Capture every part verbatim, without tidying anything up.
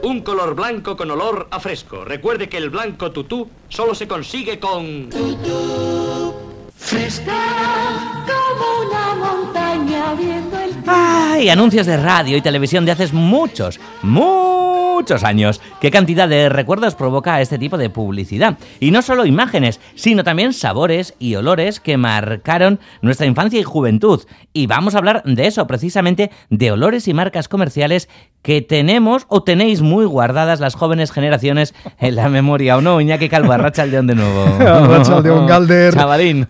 un color blanco con olor a fresco. Recuerde que el blanco tutú solo se consigue con... Tutú, fresca como una montaña viendo el... ¡Ay! Anuncios de radio y televisión de hace muchos, muchos años. ¿Qué cantidad de recuerdos provoca este tipo de publicidad? Y no solo imágenes, sino también sabores y olores que marcaron nuestra infancia y juventud. Y vamos a hablar de eso, precisamente, de olores y marcas comerciales que tenemos o tenéis muy guardadas las jóvenes generaciones en la memoria, ¿o no? Iñaki Calvo, Arratsaldeon de nuevo. Arratsaldeon, Galder. Chavalín.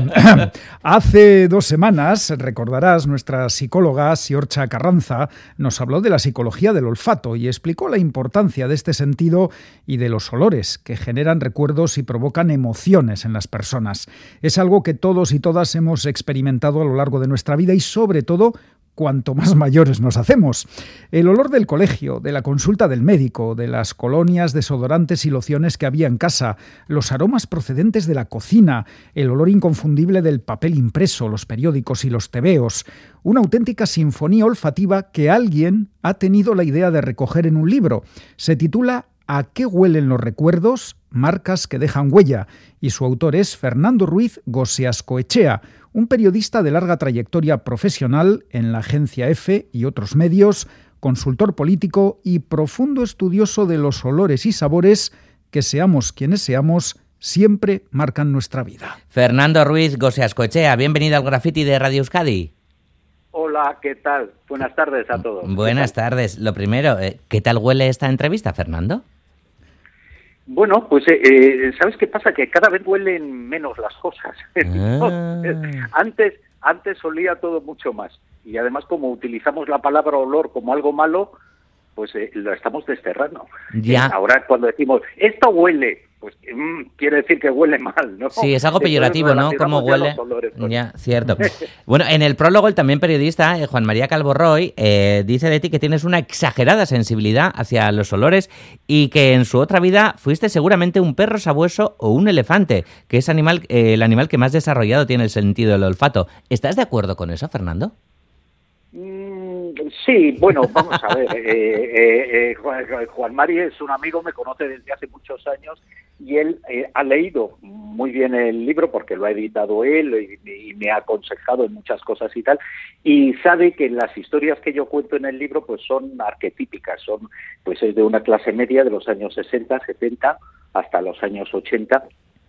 Hace dos semanas, recordarás, nuestra psicóloga Siorcha Carranza nos habló de la psicología del olfato y explicó la importancia de este sentido y de los olores que generan recuerdos y provocan emociones en las personas. Es algo que todos y todas hemos experimentado a lo largo de nuestra vida y sobre todo cuanto más mayores nos hacemos. El olor del colegio, de la consulta del médico, de las colonias, desodorantes y lociones que había en casa, los aromas procedentes de la cocina, el olor inconfundible del papel impreso, los periódicos y los tebeos, una auténtica sinfonía olfativa que alguien ha tenido la idea de recoger en un libro. Se titula ¿A qué huelen los recuerdos? Marcas que dejan huella, y su autor es Fernando Ruiz Goseascoechea, un periodista de larga trayectoria profesional en la agencia EFE y otros medios, consultor político y profundo estudioso de los olores y sabores que, seamos quienes seamos, siempre marcan nuestra vida. Fernando Ruiz Goseascoechea, bienvenido al Graffiti de Radio Euskadi. Hola, ¿qué tal? Buenas tardes a todos. Buenas tardes. Lo primero, ¿qué tal huele esta entrevista, Fernando? Bueno, pues eh, ¿sabes qué pasa? Que cada vez huelen menos las cosas. Ah. antes, antes olía todo mucho más. Y además, como utilizamos la palabra olor como algo malo, pues eh, lo estamos desterrando. Ya. Eh, ahora cuando decimos, esto huele, pues mmm, quiere decir que huele mal, ¿no? Sí, es algo peyorativo, ¿no? ¿Cómo huele? Olores, pues. Ya, cierto. Bueno, en el prólogo, el también periodista, eh, Juan María Calvo Roy, eh, dice de ti que tienes una exagerada sensibilidad hacia los olores y que en su otra vida fuiste seguramente un perro sabueso o un elefante, que es animal, eh, el animal que más desarrollado tiene el sentido del olfato. ¿Estás de acuerdo con eso, Fernando? Sí, bueno, vamos a ver. Eh, eh, eh, Juan, Juan Mari es un amigo, me conoce desde hace muchos años y él eh, ha leído muy bien el libro porque lo ha editado él y, y me ha aconsejado en muchas cosas y tal, y sabe que las historias que yo cuento en el libro pues son arquetípicas, son pues es de una clase media de los años sesenta, setenta hasta los años ochenta.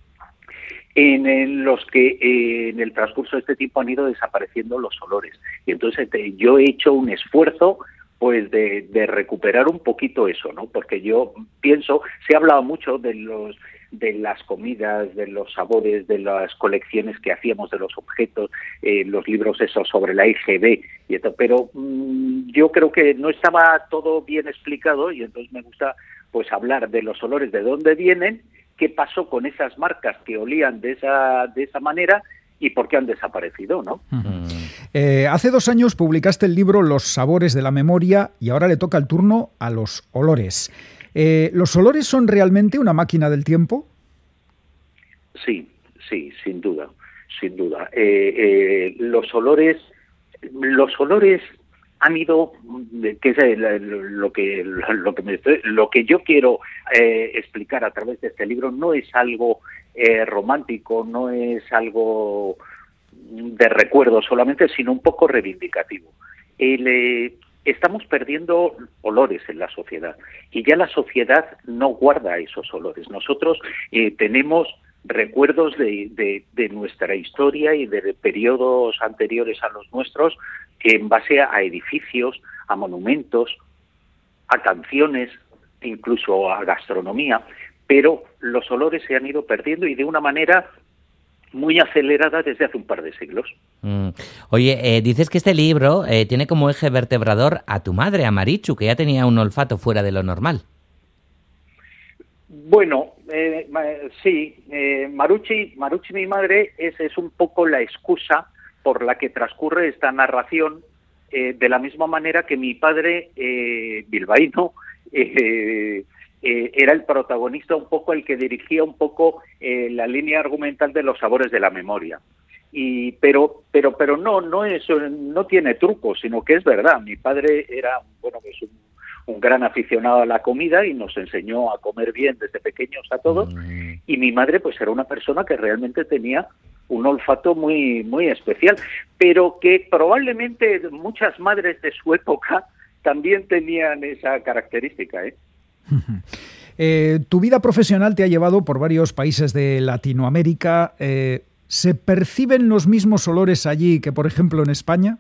En, en los que eh, en el transcurso de este tiempo han ido desapareciendo los olores. Y entonces eh, yo he hecho un esfuerzo pues de, de recuperar un poquito eso, ¿no? Porque yo pienso, se ha hablado mucho de los de las comidas, de los sabores, de las colecciones que hacíamos, de los objetos, eh, los libros esos sobre la I G B, y esto, pero mmm, yo creo que no estaba todo bien explicado y entonces me gusta pues hablar de los olores, de dónde vienen, qué pasó con esas marcas que olían de esa de esa manera y por qué han desaparecido, ¿no? Uh-huh. Eh, hace dos años publicaste el libro Los sabores de la memoria y ahora le toca el turno a los olores. Eh, ¿Los olores son realmente una máquina del tiempo? Sí, sí, sin duda, sin duda. Eh, eh, los olores, los olores han ido, que es lo que lo que me estoy, lo que yo quiero eh, explicar a través de este libro no es algo eh, romántico, no es algo de recuerdo solamente, sino un poco reivindicativo. El, eh, estamos perdiendo olores en la sociedad y ya la sociedad no guarda esos olores. Nosotros eh, tenemos recuerdos de, de, de nuestra historia y de periodos anteriores a los nuestros en base a edificios, a monumentos, a canciones, incluso a gastronomía, pero los olores se han ido perdiendo y de una manera muy acelerada desde hace un par de siglos. Mm. Oye, eh, dices que este libro eh, tiene como eje vertebrador a tu madre, a Marichu, que ya tenía un olfato fuera de lo normal. Bueno, eh, sí, eh, Maruchi, Maruchi, mi madre, es, es un poco la excusa por la que transcurre esta narración, eh, de la misma manera que mi padre, eh, bilbaíno, eh, eh, era el protagonista, un poco el que dirigía un poco eh, la línea argumental de los sabores de la memoria. Y pero pero pero no no es no tiene truco, sino que es verdad. Mi padre era bueno pues un un gran aficionado a la comida y nos enseñó a comer bien desde pequeños a todos. Mm. Y mi madre pues era una persona que realmente tenía un olfato muy muy especial, pero que probablemente muchas madres de su época también tenían esa característica, ¿eh? Eh, tu vida profesional te ha llevado por varios países de Latinoamérica. Eh, ¿Se perciben los mismos olores allí que, por ejemplo, en España?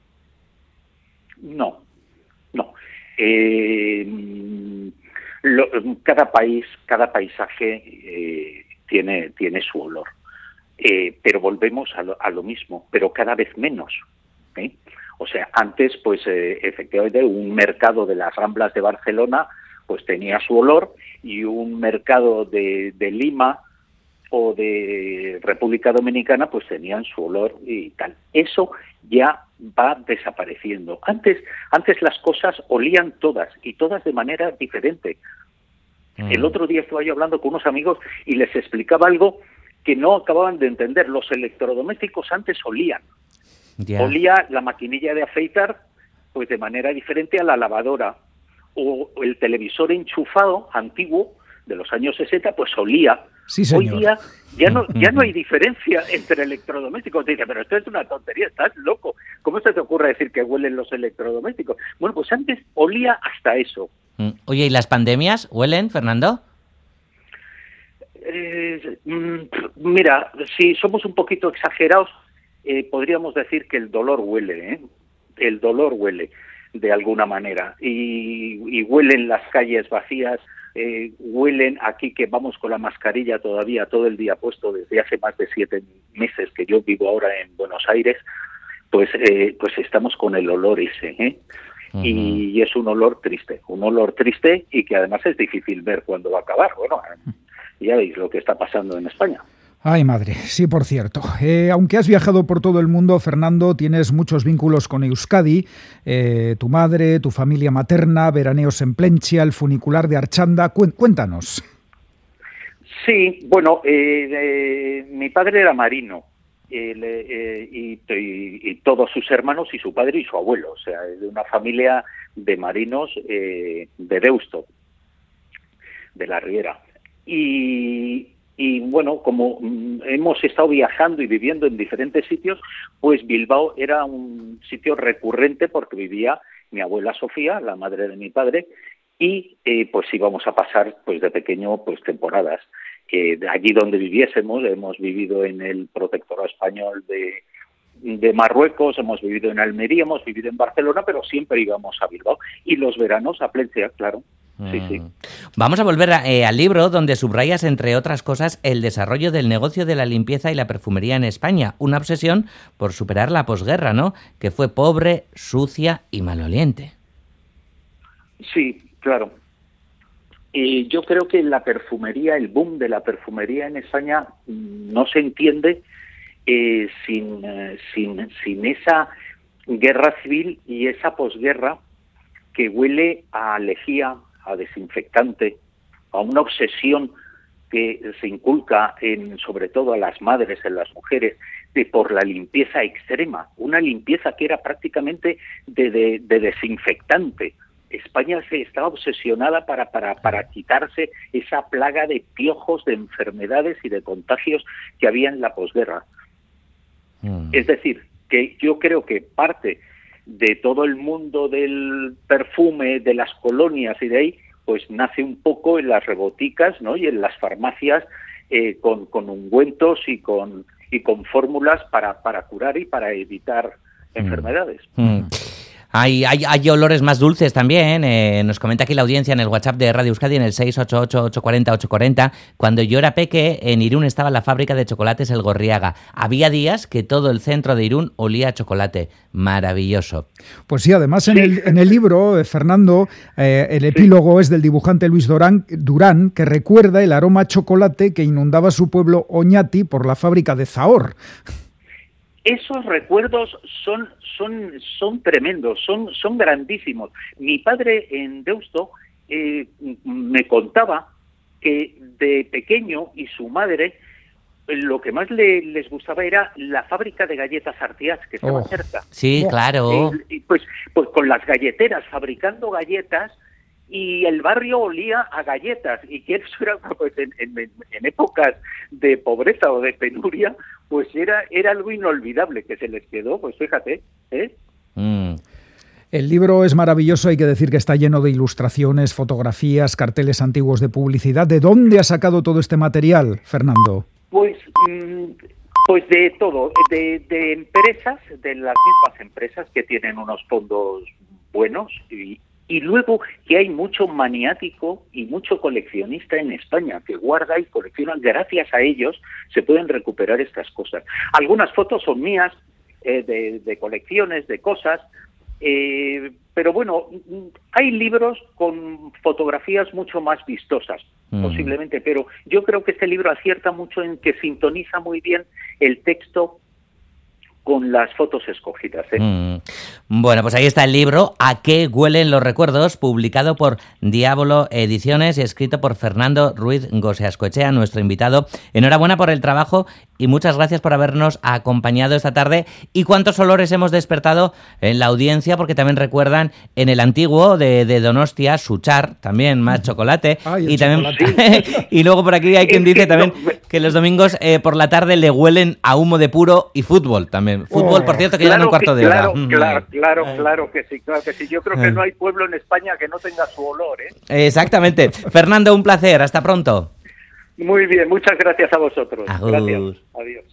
No, no. Eh, lo, cada país, cada paisaje eh, tiene, tiene su olor. Eh, pero volvemos a lo, a lo mismo, pero cada vez menos, ¿eh? O sea, antes, pues eh, efectivamente, un mercado de las Ramblas de Barcelona pues tenía su olor, y un mercado de, de Lima o de República Dominicana pues tenían su olor y tal. Eso ya va desapareciendo. Antes, antes las cosas olían todas, y todas de manera diferente. Mm. El otro día estaba yo hablando con unos amigos y les explicaba algo que no acababan de entender. Los electrodomésticos antes olían. Yeah. Olía la maquinilla de afeitar pues de manera diferente a la lavadora, o el televisor enchufado antiguo de los años sesenta pues olía. Sí, señor. Hoy día ya no ya no hay diferencia entre electrodomésticos. Te dice, pero esto es una tontería, estás loco. ¿Cómo se te ocurre decir que huelen los electrodomésticos? Bueno, pues antes olía hasta eso. Oye, ¿y las pandemias huelen, Fernando? Eh, mira, si somos un poquito exagerados, eh, podríamos decir que el dolor huele, ¿eh? El dolor huele de alguna manera, y, y huelen las calles vacías, eh, huelen aquí que vamos con la mascarilla todavía todo el día puesto desde hace más de siete meses que yo vivo ahora en Buenos Aires, pues eh, pues estamos con el olor ese, ¿eh? Uh-huh. y, y es un olor triste, un olor triste y que además es difícil ver cuándo va a acabar. Bueno, ya veis lo que está pasando en España. Ay, madre, sí, por cierto. Eh, aunque has viajado por todo el mundo, Fernando, tienes muchos vínculos con Euskadi. Eh, tu madre, tu familia materna, veraneos en Plentzia, el funicular de Archanda. Cuéntanos. Sí, bueno, eh, eh, mi padre era marino, eh, eh, y, y, y todos sus hermanos y su padre y su abuelo. O sea, de una familia de marinos eh, de Deusto, de la Riera. Y... Y bueno, como mm, hemos estado viajando y viviendo en diferentes sitios, pues Bilbao era un sitio recurrente porque vivía mi abuela Sofía, la madre de mi padre, y eh, pues íbamos a pasar pues de pequeño pues temporadas. Eh, de allí donde viviésemos, hemos vivido en el Protectorado Español de, de Marruecos, hemos vivido en Almería, hemos vivido en Barcelona, pero siempre íbamos a Bilbao. Y los veranos a Plentzia, claro. Sí, sí. Vamos a volver a, eh, al libro donde subrayas, entre otras cosas, el desarrollo del negocio de la limpieza y la perfumería en España, una obsesión por superar la posguerra, ¿no?, que fue pobre, sucia y maloliente. Sí, claro. Y yo creo que la perfumería, el boom de la perfumería en España no se entiende eh, sin, eh, sin, sin esa guerra civil y esa posguerra que huele a lejía, a desinfectante, a una obsesión que se inculca en, sobre todo a las madres, en las mujeres, de por la limpieza extrema, una limpieza que era prácticamente de, de, de desinfectante. España se estaba obsesionada para, para, para quitarse esa plaga de piojos, de enfermedades y de contagios que había en la posguerra. Mm. Es decir, que yo creo que parte de todo el mundo del perfume, de las colonias y de ahí, pues nace un poco en las reboticas, ¿no?, y en las farmacias eh, con, con ungüentos y con y con fórmulas para, para curar y para evitar mm. enfermedades. Mm. Hay, hay, hay olores más dulces también. Eh, nos comenta aquí la audiencia en el WhatsApp de Radio Euskadi en el seis ocho ocho, ocho cuatro cero, ocho cuatro cero. Cuando yo era peque, en Irún estaba la fábrica de chocolates El Gorriaga. Había días que todo el centro de Irún olía a chocolate. Maravilloso. Pues sí, además en, sí. el, en el libro, eh, Fernando, eh, el epílogo sí. es del dibujante Luis Durán, Durán, que recuerda el aroma a chocolate que inundaba su pueblo Oñati por la fábrica de Zahor. Esos recuerdos son son son tremendos, son son grandísimos. Mi padre en Deusto eh, me contaba que de pequeño y su madre lo que más le, les gustaba era la fábrica de galletas Artiach, que estaba oh, cerca. Sí, claro. Eh, pues, pues con las galleteras, fabricando galletas y el barrio olía a galletas, y que eso era, pues, en, en, en épocas de pobreza o de penuria, pues era, era algo inolvidable que se les quedó, pues fíjate, ¿eh? Mm. El libro es maravilloso, hay que decir que está lleno de ilustraciones, fotografías, carteles antiguos de publicidad. ¿De dónde ha sacado todo este material, Fernando? Pues, pues de todo, de, de empresas, de las mismas empresas que tienen unos fondos buenos, y, y luego que hay mucho maniático y mucho coleccionista en España que guarda y colecciona. Gracias a ellos se pueden recuperar estas cosas. Algunas fotos son mías, eh, de, de colecciones, de cosas. Eh, pero bueno, hay libros con fotografías mucho más vistosas, mm. posiblemente, pero yo creo que este libro acierta mucho en que sintoniza muy bien el texto con las fotos escogidas, ¿eh? Mm. Bueno, pues ahí está el libro ¿A qué huelen los recuerdos?, publicado por Diablo Ediciones y escrito por Fernando Ruiz Goseascoechea, nuestro invitado. Enhorabuena por el trabajo y muchas gracias por habernos acompañado esta tarde. Y cuántos olores hemos despertado en la audiencia, porque también recuerdan en el antiguo de, de Donostia, Suchar, también más chocolate. Ay, y también chocolate. Y luego por aquí hay quien dice también que los domingos eh, por la tarde le huelen a humo de puro y fútbol también. Fútbol, Oh, por cierto, que claro llevan un cuarto que, de hora. Claro, Mm. claro, claro, claro que sí, claro que sí. Yo creo que no hay pueblo en España que no tenga su olor, ¿eh? Exactamente. Fernando, un placer. Hasta pronto. Muy bien, muchas gracias a vosotros. Agur. Gracias. Adiós.